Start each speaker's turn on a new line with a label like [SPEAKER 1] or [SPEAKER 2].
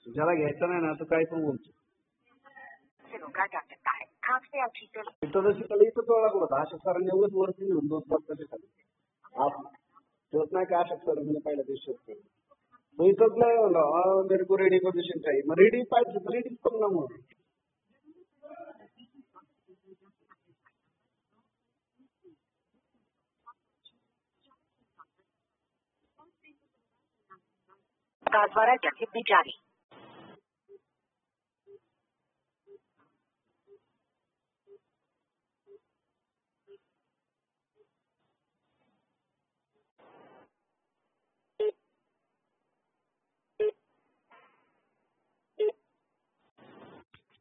[SPEAKER 1] ज्याला घ्यायचा नाही ना तो काय पण बोलतो. इथं जशी इथं तोळा करत अशा सरांनी एवढंच वरती नेऊन 2 वर्षाच्या खाली होत नाही का अशा सरांनी पहिल्या दिवशी तो इथंच नाही म्हणलं मेरे को रेडी पोझिशन चाहिए. मग रेडी पाहिजे रेडीच करू ना मग.
[SPEAKER 2] Gatvara Jathi Bijari.